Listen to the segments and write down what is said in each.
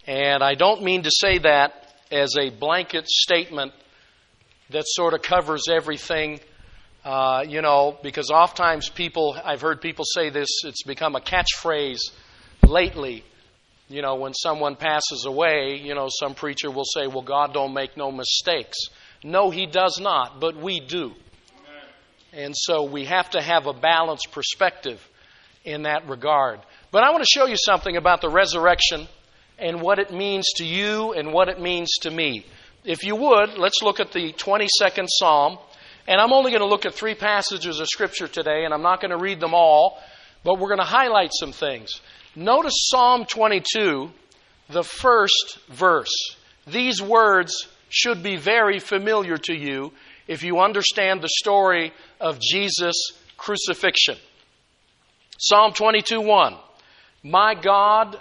And I don't mean to say that as a blanket statement that sort of covers everything, because oftentimes I've heard people say this, it's become a catchphrase lately. When someone passes away, some preacher will say, well, God don't make no mistakes. No, He does not, but we do. And so we have to have a balanced perspective in that regard. But I want to show you something about the resurrection and what it means to you and what it means to me. If you would, let's look at the 22nd Psalm. And I'm only going to look at 3 passages of Scripture today, and I'm not going to read them all, but we're going to highlight some things. Notice Psalm 22, the first verse. These words should be very familiar to you if you understand the story of Jesus' crucifixion. Psalm 22:1. My God,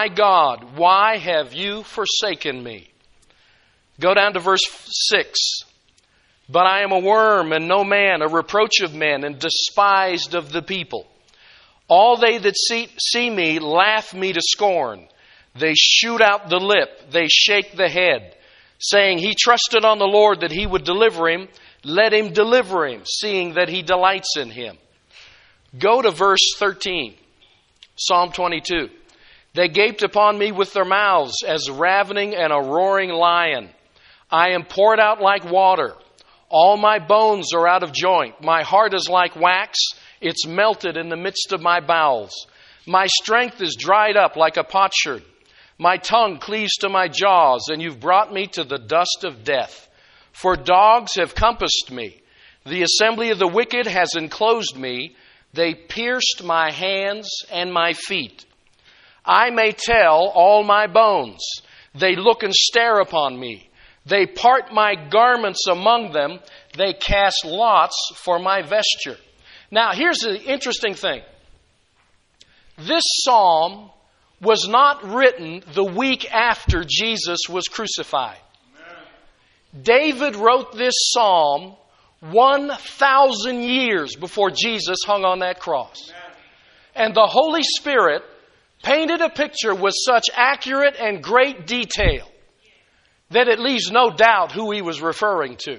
why have you forsaken me? Go down to verse 6. But I am a worm and no man, a reproach of men and despised of the people. All they that see me laugh me to scorn. They shoot out the lip, they shake the head, saying, He trusted on the Lord that He would deliver him. Let Him deliver him, seeing that He delights in him. Go to verse 13, Psalm 22. They gaped upon me with their mouths as ravening and a roaring lion. I am poured out like water. All my bones are out of joint. My heart is like wax. It's melted in the midst of my bowels. My strength is dried up like a potsherd. My tongue cleaves to my jaws, and you've brought me to the dust of death. For dogs have compassed me. The assembly of the wicked has enclosed me. They pierced my hands and my feet. I may tell all my bones. They look and stare upon me. They part my garments among them. They cast lots for my vesture. Now, here's the interesting thing. This psalm was not written the week after Jesus was crucified. David wrote this psalm 1,000 years before Jesus hung on that cross. And the Holy Spirit painted a picture with such accurate and great detail that it leaves no doubt who he was referring to.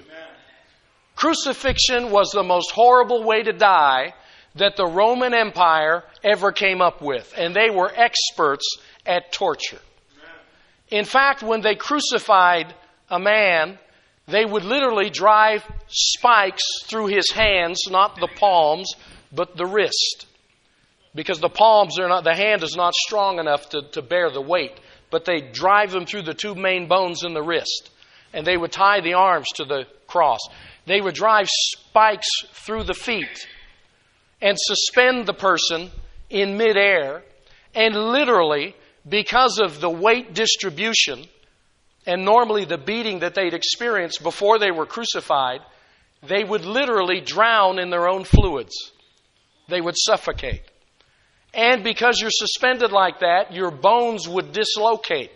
Crucifixion was the most horrible way to die that the Roman Empire ever came up with. And they were experts at torture. In fact, when they crucified a man, they would literally drive spikes through his hands, not the palms, but the wrist. Because the hand is not strong enough to bear the weight. But they drive them through the 2 main bones in the wrist. And they would tie the arms to the cross. They would drive spikes through the feet and suspend the person in midair. And literally, because of the weight distribution and normally the beating that they'd experienced before they were crucified, they would literally drown in their own fluids. They would suffocate. And because you're suspended like that, your bones would dislocate.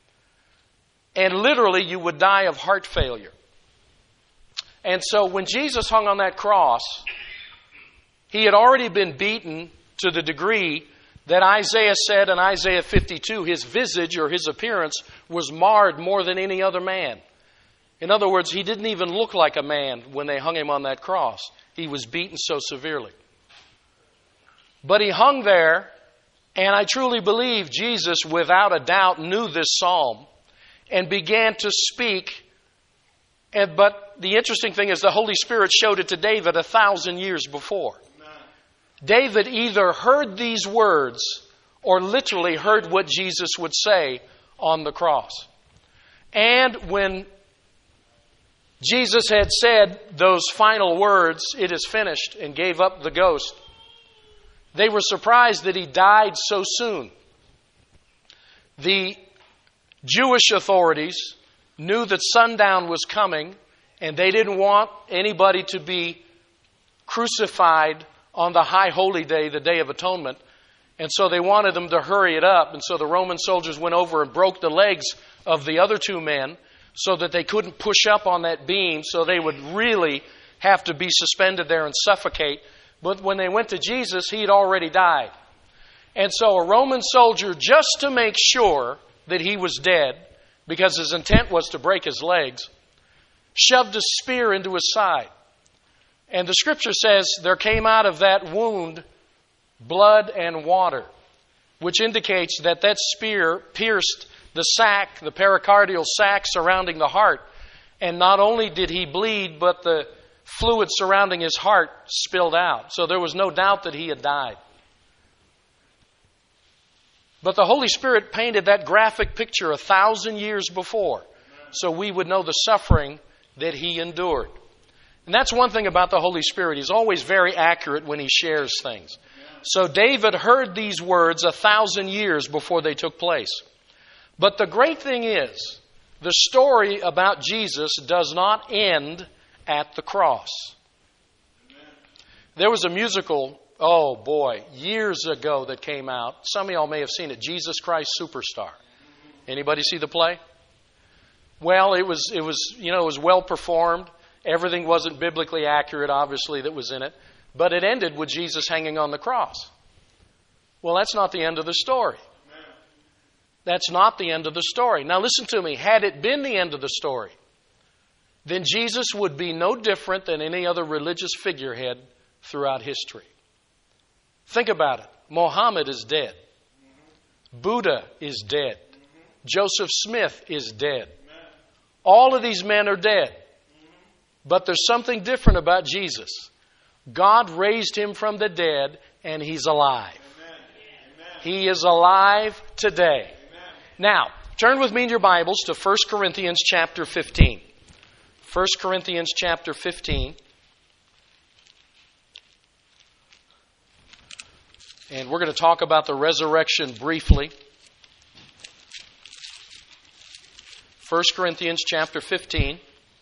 And literally you would die of heart failure. And so when Jesus hung on that cross, He had already been beaten to the degree that Isaiah said in Isaiah 52, His visage or His appearance was marred more than any other man. In other words, He didn't even look like a man when they hung Him on that cross. He was beaten so severely. But He hung there, and I truly believe Jesus, without a doubt, knew this psalm and began to speak. But the interesting thing is the Holy Spirit showed it to David 1,000 years before. David either heard these words or literally heard what Jesus would say on the cross. And when Jesus had said those final words, "It is finished," and gave up the ghost, they were surprised that He died so soon. The Jewish authorities knew that sundown was coming, and they didn't want anybody to be crucified on the high holy day, the Day of Atonement. And so they wanted them to hurry it up. And so the Roman soldiers went over and broke the legs of the other 2 men so that they couldn't push up on that beam, so they would really have to be suspended there and suffocate. But when they went to Jesus, He had already died. And so a Roman soldier, just to make sure that he was dead, because his intent was to break his legs, shoved a spear into his side. And the Scripture says there came out of that wound blood and water, which indicates that that spear pierced the sac, the pericardial sac surrounding the heart. And not only did he bleed, but the fluid surrounding his heart spilled out. So there was no doubt that he had died. But the Holy Spirit painted that graphic picture 1,000 years before, so we would know the suffering that he endured. And that's one thing about the Holy Spirit. He's always very accurate when he shares things. So David heard these words 1,000 years before they took place. But the great thing is, the story about Jesus does not end at the cross. There was a musical, years ago that came out. Some of y'all may have seen it, Jesus Christ Superstar. Anybody see the play? Well, it was well performed. Everything wasn't biblically accurate, obviously, that was in it. But it ended with Jesus hanging on the cross. Well, that's not the end of the story. That's not the end of the story. Now listen to me. Had it been the end of the story, then Jesus would be no different than any other religious figurehead throughout history. Think about it. Mohammed is dead. Buddha is dead. Joseph Smith is dead. All of these men are dead. But there's something different about Jesus. God raised him from the dead, and he's alive. He is alive today. Now, turn with me in your Bibles to 1 Corinthians chapter 15. 1 Corinthians chapter 15. And we're going to talk about the resurrection briefly. 1 Corinthians chapter 15.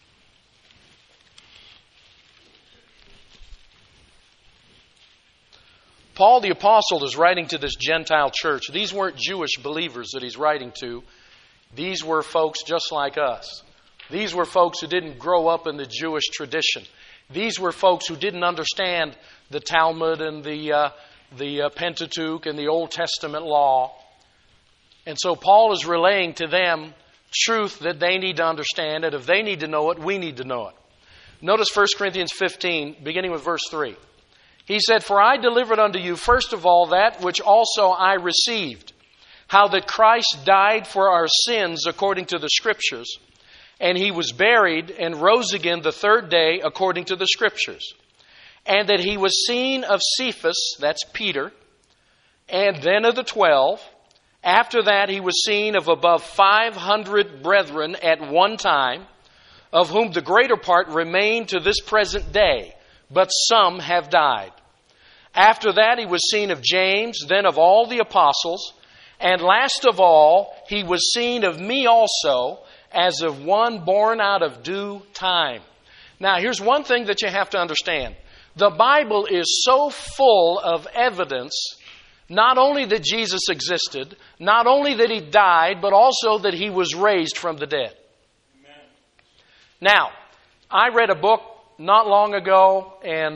Paul the Apostle is writing to this Gentile church. These weren't Jewish believers that he's writing to. These were folks just like us. These were folks who didn't grow up in the Jewish tradition. These were folks who didn't understand the Talmud and the Pentateuch and the Old Testament law. And so Paul is relaying to them truth that they need to understand, and if they need to know it, we need to know it. Notice 1 Corinthians 15, beginning with verse 3. He said, "For I delivered unto you first of all that which also I received, how that Christ died for our sins according to the Scriptures, and he was buried and rose again the third day according to the Scriptures, and that he was seen of Cephas," that's Peter, "and then of the 12. After that he was seen of above 500 brethren at one time, of whom the greater part remain to this present day, but some have died. After that he was seen of James, then of all the apostles, and last of all he was seen of me also, as of one born out of due time." Now here's one thing that you have to understand. The Bible is so full of evidence, not only that Jesus existed, not only that he died, but also that he was raised from the dead. Amen. Now, I read a book not long ago, and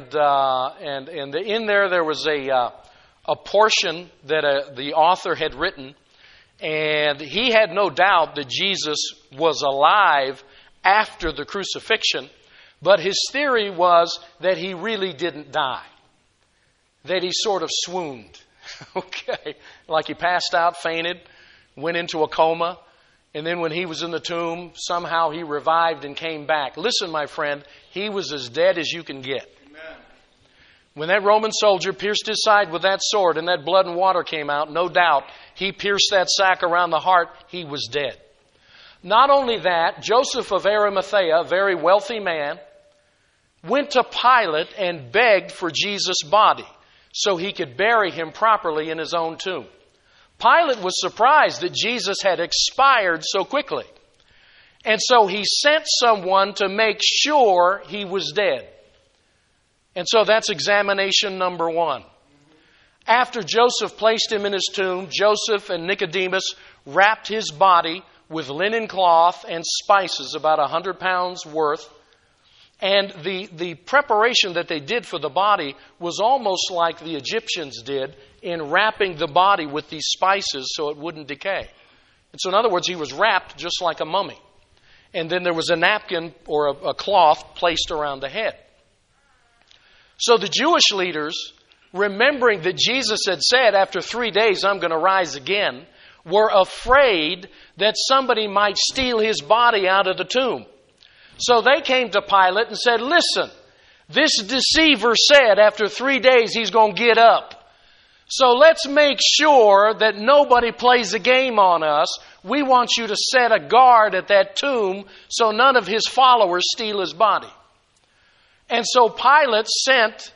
in there was a portion that the author had written, and he had no doubt that Jesus was alive after the crucifixion, but his theory was that he really didn't die, that he sort of swooned, okay, like he passed out, fainted, went into a coma. And then when he was in the tomb, somehow he revived and came back. Listen, my friend, he was as dead as you can get. Amen. When that Roman soldier pierced his side with that sword and that blood and water came out, no doubt, he pierced that sac around the heart, he was dead. Not only that, Joseph of Arimathea, a very wealthy man, went to Pilate and begged for Jesus' body so he could bury him properly in his own tomb. Pilate was surprised that Jesus had expired so quickly. And so he sent someone to make sure he was dead. And so that's examination number one. After Joseph placed him in his tomb, Joseph and Nicodemus wrapped his body with linen cloth and spices, about 100 pounds worth. And the preparation that they did for the body was almost like the Egyptians did in wrapping the body with these spices so it wouldn't decay. So in other words, he was wrapped just like a mummy. And then there was a napkin or a cloth placed around the head. So the Jewish leaders, remembering that Jesus had said, after 3 days I'm going to rise again, were afraid that somebody might steal his body out of the tomb. So they came to Pilate and said, listen, this deceiver said after 3 days he's going to get up. So let's make sure that nobody plays a game on us. We want you to set a guard at that tomb so none of his followers steal his body. And so Pilate sent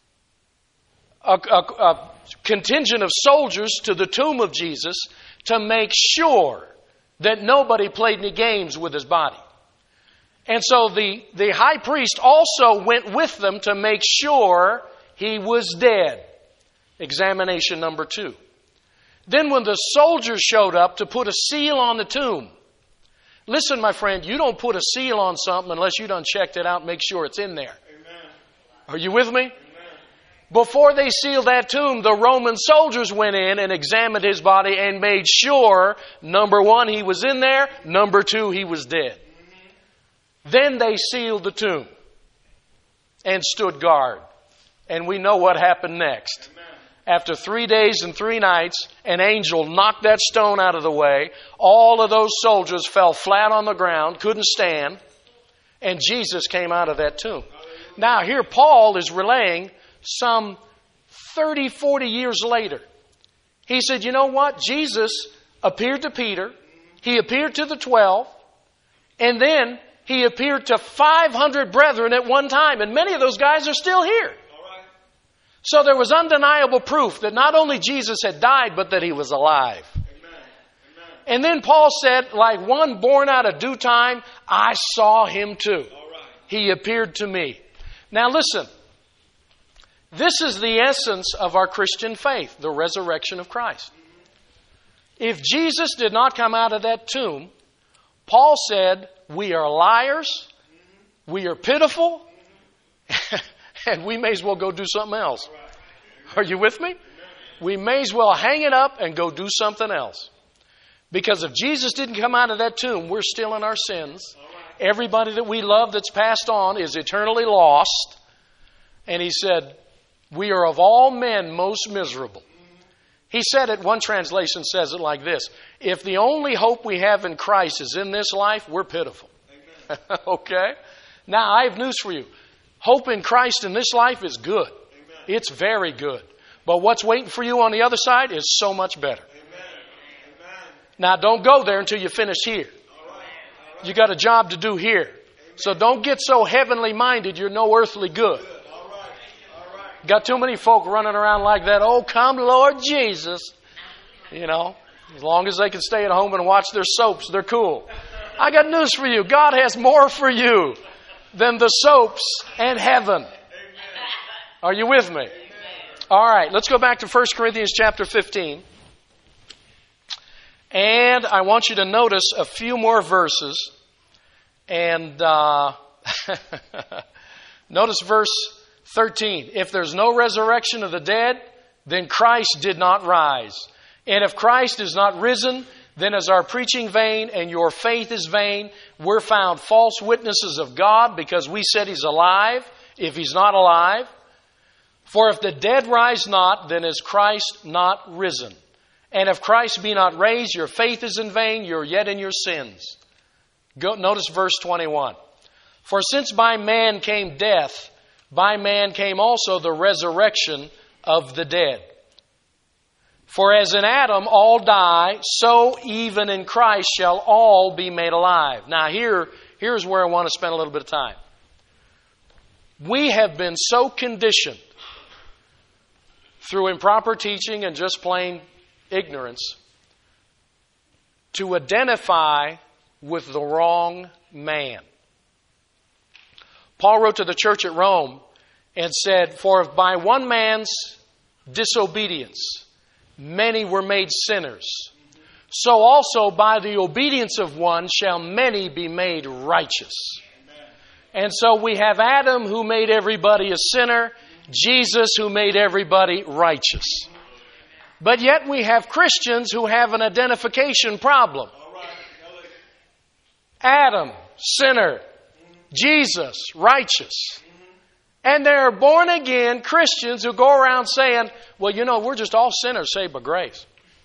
a contingent of soldiers to the tomb of Jesus to make sure that nobody played any games with his body. And so the high priest also went with them to make sure he was dead. Examination number 2. Then when the soldiers showed up to put a seal on the tomb, listen, my friend, you don't put a seal on something unless you done checked it out and make sure it's in there. Amen. Are you with me? Amen. Before they sealed that tomb, the Roman soldiers went in and examined his body and made sure, number 1, he was in there, number 2, he was dead. Then they sealed the tomb and stood guard. And we know what happened next. Amen. After 3 days and 3 nights, an angel knocked that stone out of the way. All of those soldiers fell flat on the ground, couldn't stand, and Jesus came out of that tomb. Now here Paul is relaying some 30, 40 years later. He said, you know what? Jesus appeared to Peter, he appeared to the 12, and then he appeared to 500 brethren at one time, and many of those guys are still here. So there was undeniable proof that not only Jesus had died, but that he was alive. Amen. And then Paul said, like one born out of due time, I saw him too. He appeared to me. Now listen, this is the essence of our Christian faith, the resurrection of Christ. If Jesus did not come out of that tomb, Paul said, we are liars, we are pitiful, and we may as well go do something else. Are you with me? We may as well hang it up and go do something else. Because if Jesus didn't come out of that tomb, we're still in our sins. Everybody that we love that's passed on is eternally lost. And he said, we are of all men most miserable. He said it, one translation says it like this: if the only hope we have in Christ is in this life, we're pitiful. Okay? Now, I have news for you. Hope in Christ in this life is good. Amen. It's very good. But what's waiting for you on the other side is so much better. Amen. Now, don't go there until you finish here. All right. You got a job to do here. Amen. So don't get so heavenly minded you're no earthly good. All right. Got too many folk running around like that. Oh, come Lord Jesus. You know, as long as they can stay at home and watch their soaps, they're cool. I got news for you. God has more for you than the soaps and heaven. Amen. Are you with me? Amen. All right, let's go back to 1 Corinthians chapter 15. And I want you to notice a few more verses. And notice verse 13. If there's no resurrection of the dead, then Christ did not rise. And if Christ is not risen, then is our preaching vain and your faith is vain. We're found false witnesses of God because we said he's alive if he's not alive. For if the dead rise not, then is Christ not risen. And if Christ be not raised, your faith is in vain, you're yet in your sins. Notice verse 21. For since by man came death, by man came also the resurrection of the dead. For as in Adam all die, so even in Christ shall all be made alive. Now here's where I want to spend a little bit of time. We have been so conditioned through improper teaching and just plain ignorance to identify with the wrong man. Paul wrote to the church at Rome and said, for if by one man's disobedience many were made sinners, so also by the obedience of one shall many be made righteous. Amen. And so we have Adam who made everybody a sinner, Jesus who made everybody righteous. But yet we have Christians who have an identification problem. Adam, sinner. Jesus, righteous. And there are born again Christians who go around saying, well, we're just all sinners saved by grace.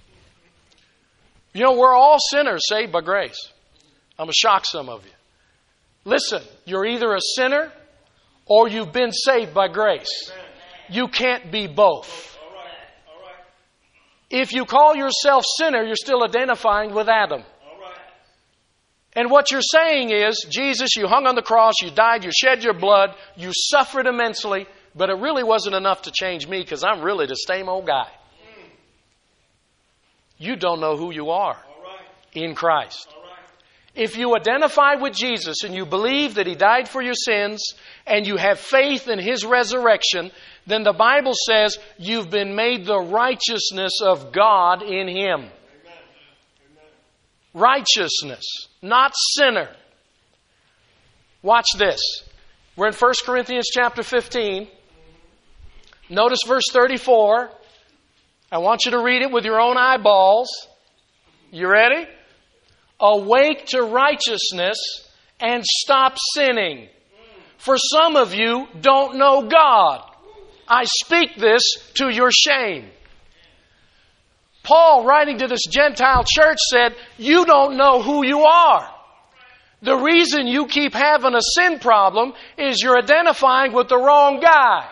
We're all sinners saved by grace. I'm going to shock some of you. Listen, you're either a sinner or you've been saved by grace. You can't be both. If you call yourself sinner, you're still identifying with Adam. And what you're saying is, Jesus, you hung on the cross, you died, you shed your blood, you suffered immensely, but it really wasn't enough to change me because I'm really the same old guy. You don't know who you are in Christ. If you identify with Jesus and you believe that He died for your sins and you have faith in His resurrection, then the Bible says you've been made the righteousness of God in Him. Righteousness, not sinner. Watch this. We're in 1 Corinthians chapter 15. Notice verse 34. I want you to read it with your own eyeballs. You ready? Awake to righteousness and stop sinning. For some of you don't know God. I speak this to your shame. Paul, writing to this Gentile church, said, you don't know who you are. The reason you keep having a sin problem is you're identifying with the wrong guy.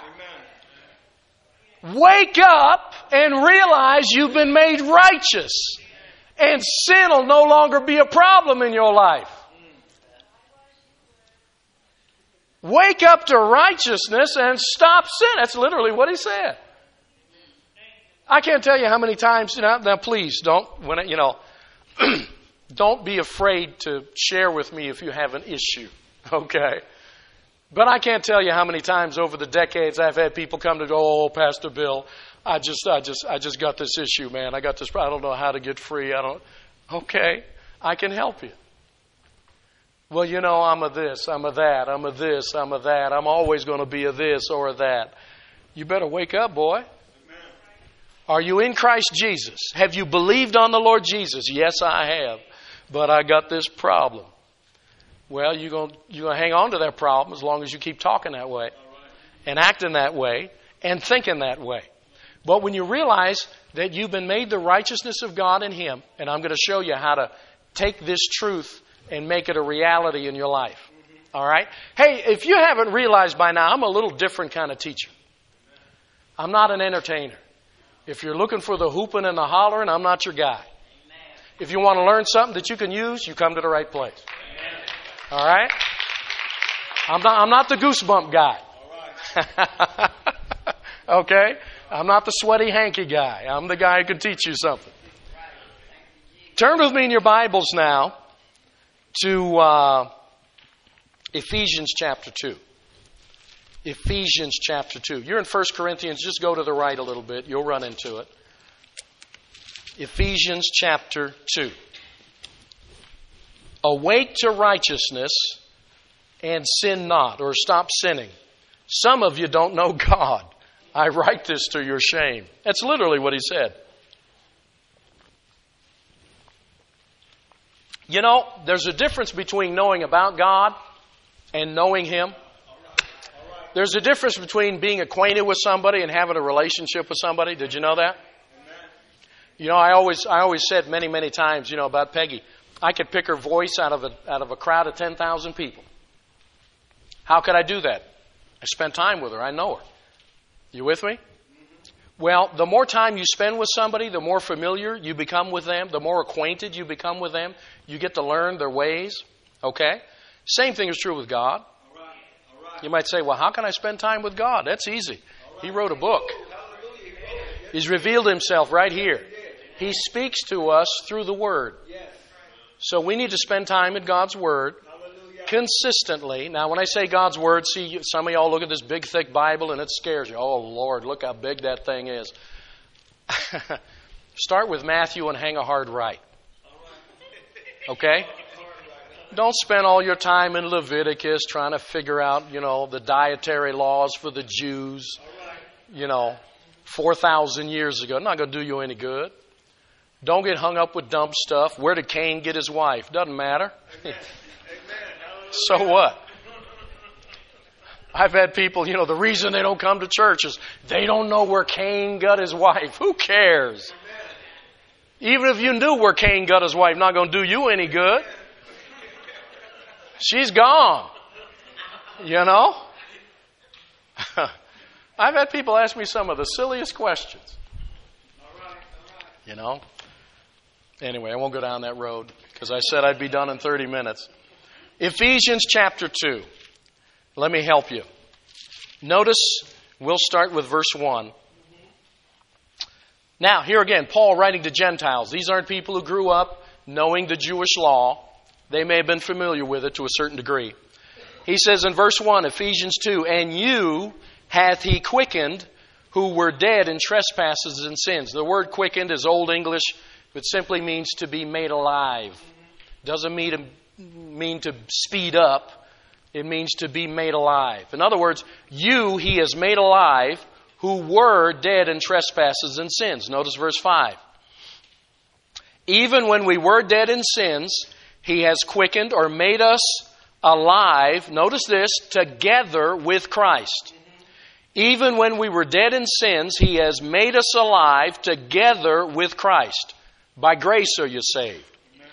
Wake up and realize you've been made righteous. And sin will no longer be a problem in your life. Wake up to righteousness and stop sin. That's literally what he said. I can't tell you how many times, now please don't, don't be afraid to share with me if you have an issue, okay? But I can't tell you how many times over the decades I've had people come to go, oh, Pastor Bill, I just got this issue, man. I don't know how to get free. Okay, I can help you. Well, I'm a this, I'm a that, I'm a this, I'm a that. I'm always going to be a this or a that. You better wake up, boy. Are you in Christ Jesus? Have you believed on the Lord Jesus? Yes, I have. But I got this problem. Well, you're going to hang on to that problem as long as you keep talking that way and acting that way and thinking that way. But when you realize that you've been made the righteousness of God in Him, and I'm going to show you how to take this truth and make it a reality in your life. All right? Hey, if you haven't realized by now, I'm a little different kind of teacher. I'm not an entertainer. If you're looking for the hooping and the hollering, I'm not your guy. If you want to learn something that you can use, you come to the right place. All right? I'm not the goosebump guy. Okay? I'm not the sweaty hanky guy. I'm the guy who can teach you something. Turn with me in your Bibles now to Ephesians chapter 2. Ephesians chapter 2. You're in 1 Corinthians. Just go to the right a little bit. You'll run into it. Ephesians chapter 2. Awake to righteousness and sin not, or stop sinning. Some of you don't know God. I write this to your shame. That's literally what he said. There's a difference between knowing about God and knowing Him. There's a difference between being acquainted with somebody and having a relationship with somebody. Did you know that? I always said many, many times, about Peggy, I could pick her voice out of a crowd of 10,000 people. How could I do that? I spent time with her. I know her. You with me? Well, the more time you spend with somebody, the more familiar you become with them, the more acquainted you become with them. You get to learn their ways. Okay? Same thing is true with God. You might say, well, how can I spend time with God? That's easy. He wrote a book. He's revealed Himself right here. He speaks to us through the Word. So we need to spend time in God's Word consistently. Now, when I say God's Word, see, some of y'all look at this big, thick Bible and it scares you. Oh, Lord, look how big that thing is. Start with Matthew and hang a hard right. Okay? Don't spend all your time in Leviticus trying to figure out, the dietary laws for the Jews. 4,000 years ago. Not going to do you any good. Don't get hung up with dumb stuff. Where did Cain get his wife? Doesn't matter. So what? I've had people, the reason they don't come to church is they don't know where Cain got his wife. Who cares? Even if you knew where Cain got his wife, not going to do you any good. She's gone. I've had people ask me some of the silliest questions. Anyway, I won't go down that road because I said I'd be done in 30 minutes. Ephesians chapter 2. Let me help you. Notice, we'll start with verse 1. Now, here again, Paul writing to Gentiles. These aren't people who grew up knowing the Jewish law. They may have been familiar with it to a certain degree. He says in verse 1, Ephesians 2, "And you hath he quickened who were dead in trespasses and sins." The word quickened is Old English. It simply means to be made alive. Doesn't mean to speed up. It means to be made alive. In other words, you he has made alive who were dead in trespasses and sins. Notice verse 5. "Even when we were dead in sins, he has quickened or made us alive," notice this, "together with Christ." Even when we were dead in sins, he has made us alive together with Christ. By grace are you saved.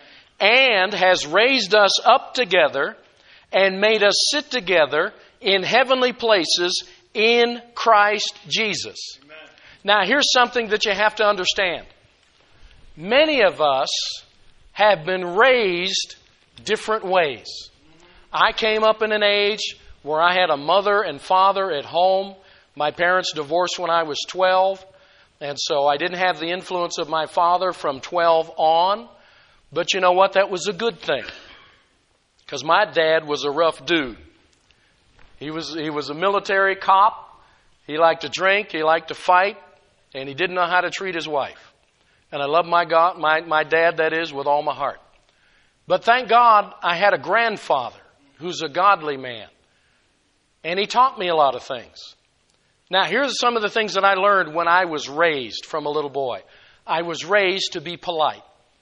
And has raised us up together and made us sit together in heavenly places in Christ Jesus. Amen. Now, here's something that you have to understand. Many of us have been raised different ways. I came up in an age where I had a mother and father at home. My parents divorced when I was 12, and so I didn't have the influence of my father from 12 on. But you know what? That was a good thing. Because my dad was a rough dude. He was a military cop. He liked to drink. He liked to fight. And he didn't know how to treat his wife. And I love my dad, that is, with all my heart. But thank God I had a grandfather who's a godly man. And he taught me a lot of things. Now, here's some of the things that I learned when I was raised from a little boy. I was raised to be polite.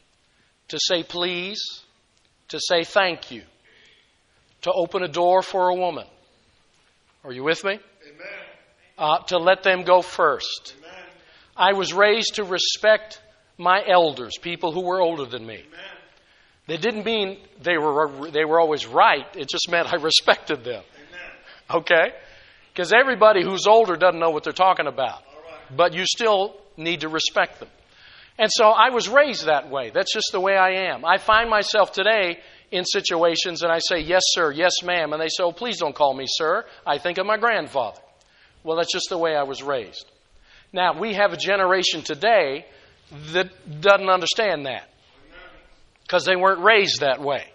To say please. To say thank you. To open a door for a woman. Are you with me? Amen. To let them go first. Amen. I was raised to respect my elders, people who were older than me. Amen. That didn't mean they were always right. It just meant I respected them. Amen. Okay? Because everybody who's older doesn't know what they're talking about. Right. But you still need to respect them. And so I was raised that way. That's just the way I am. I find myself today in situations and I say, yes, sir, yes, ma'am. And they say, oh, please don't call me sir. I think of my grandfather. Well, that's just the way I was raised. Now, we have a generation today that doesn't understand that. Because they weren't raised that way.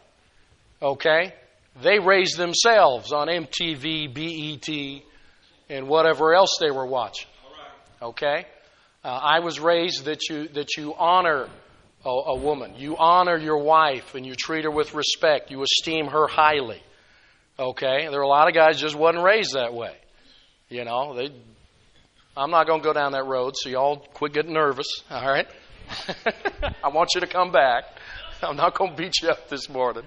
Okay? They raised themselves on MTV, BET, and whatever else they were watching. Okay? I was raised that you honor a woman. You honor your wife and you treat her with respect. You esteem her highly. Okay? There are a lot of guys just wasn't raised that way. I'm not going to go down that road, so y'all quit getting nervous. All right? I want you to come back. I'm not going to beat you up this morning.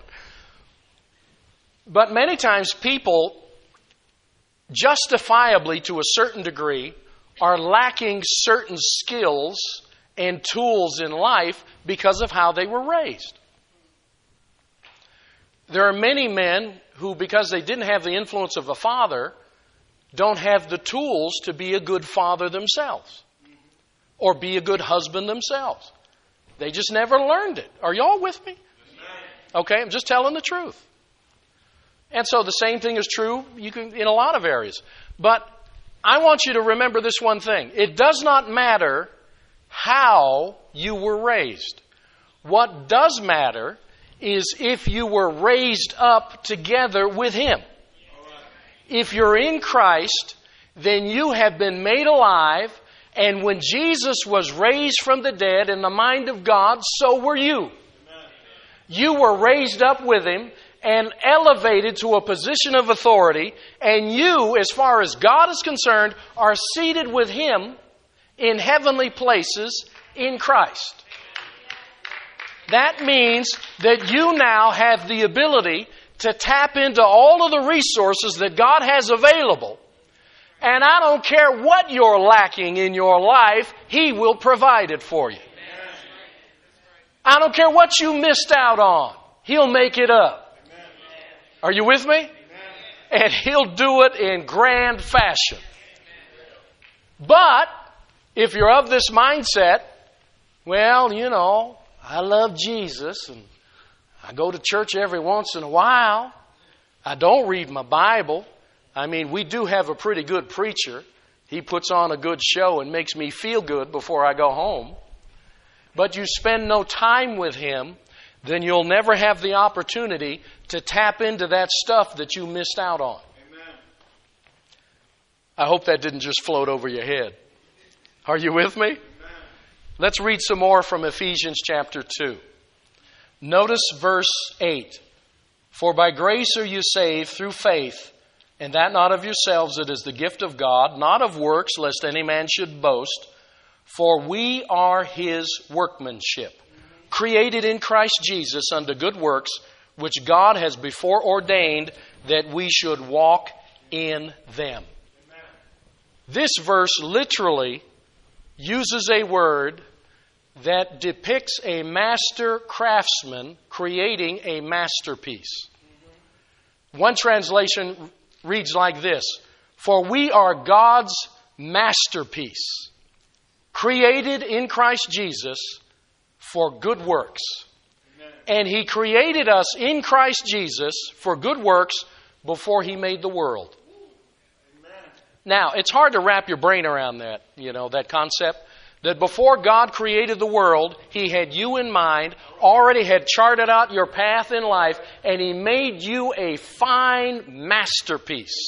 But many times people, justifiably to a certain degree, are lacking certain skills and tools in life because of how they were raised. There are many men who, because they didn't have the influence of a father, don't have the tools to be a good father themselves or be a good husband themselves. They just never learned it. Are y'all with me? Okay, I'm just telling the truth. And so the same thing is true in a lot of areas. But I want you to remember this one thing. It does not matter how you were raised. What does matter is if you were raised up together with Him. If you're in Christ, then you have been made alive, and when Jesus was raised from the dead in the mind of God, so were you. You were raised up with Him and elevated to a position of authority, and you, as far as God is concerned, are seated with Him in heavenly places in Christ. That means that you now have the ability to tap into all of the resources that God has available. And I don't care what you're lacking in your life, He will provide it for you. I don't care what you missed out on, He'll make it up. Are you with me? And He'll do it in grand fashion. But if you're of this mindset, well, you know, I love Jesus and I go to church every once in a while. I don't read my Bible. I mean, we do have a pretty good preacher. He puts on a good show and makes me feel good before I go home. But you spend no time with Him, then you'll never have the opportunity to tap into that stuff that you missed out on. Amen. I hope that didn't just float over your head. Are you with me? Amen. Let's read some more from Ephesians chapter 2. Notice verse 8. For by grace are you saved through faith, and that not of yourselves, it is the gift of God, not of works, lest any man should boast. For we are His workmanship, created in Christ Jesus unto good works, which God has before ordained that we should walk in them. Amen. This verse literally uses a word that depicts a master craftsman creating a masterpiece. One translation reads like this: for we are God's masterpiece, created in Christ Jesus for good works. Amen. And He created us in Christ Jesus for good works before He made the world. Amen. Now, it's hard to wrap your brain around that, that concept. That before God created the world, He had you in mind, already had charted out your path in life, and He made you a fine masterpiece.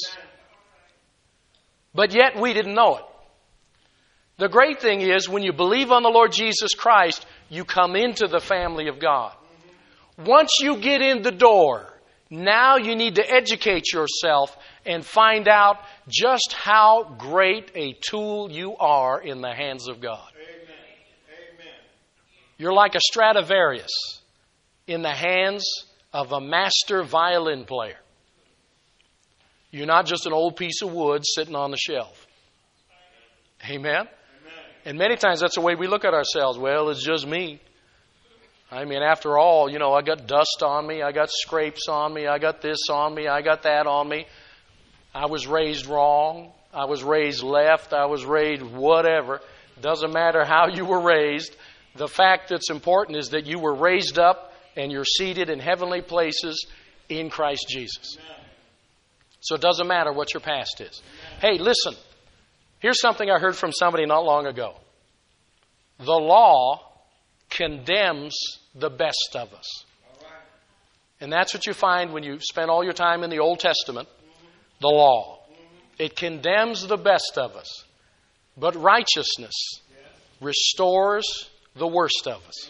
But yet we didn't know it. The great thing is, when you believe on the Lord Jesus Christ, you come into the family of God. Once you get in the door, now you need to educate yourself and find out just how great a tool you are in the hands of God. Amen. You're like a Stradivarius in the hands of a master violin player. You're not just an old piece of wood sitting on the shelf. Amen? And many times that's the way we look at ourselves. Well, it's just me. I mean, after all, I got dust on me. I got scrapes on me. I got this on me. I got that on me. I was raised wrong. I was raised left. I was raised whatever. Doesn't matter how you were raised. The fact that's important is that you were raised up and you're seated in heavenly places in Christ Jesus. So it doesn't matter what your past is. Hey, listen. Here's something I heard from somebody not long ago. The law condemns the best of us. And that's what you find when you spend all your time in the Old Testament. The law. It condemns the best of us. But righteousness restores the worst of us.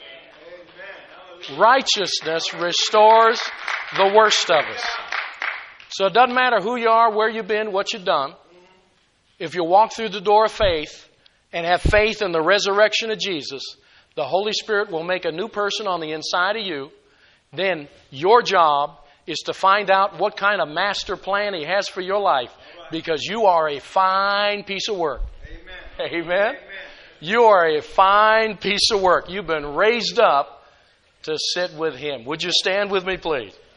Righteousness restores the worst of us. So it doesn't matter who you are, where you've been, what you've done. If you walk through the door of faith and have faith in the resurrection of Jesus, the Holy Spirit will make a new person on the inside of you. Then your job is to find out what kind of master plan He has for your life, because you are a fine piece of work. Amen. Amen. Amen. You are a fine piece of work. You've been raised up to sit with Him. Would you stand with me, please?